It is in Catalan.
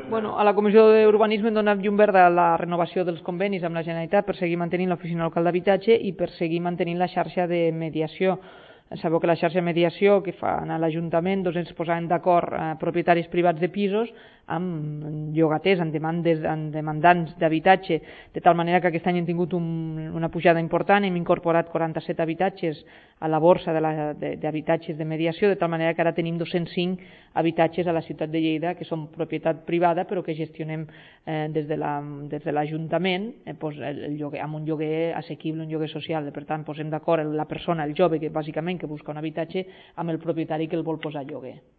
Bueno, a la Comissió d'Urbanisme hem donat llum verda a la renovació dels convenis amb la Generalitat per seguir mantenint l'oficina local d'habitatge i per seguir mantenint la xarxa de mediació. Sabeu que la xarxa de mediació que fa a l'Ajuntament ens posaven d'acord propietaris privats de pisos amb llogaters, amb demandants d'habitatge, de tal manera que aquest any hem tingut una pujada important, hem incorporat 47 habitatges a la borsa d'habitatges de mediació, de tal manera que ara tenim 205 habitatges a la ciutat de Lleida que són propietat privada però que gestionem des de l'Ajuntament el lloguer, amb un lloguer assequible, un lloguer social. Per tant, posem d'acord la persona, el jove que bàsicament que busca un habitatge amb el propietari que el vol posar a lloguer.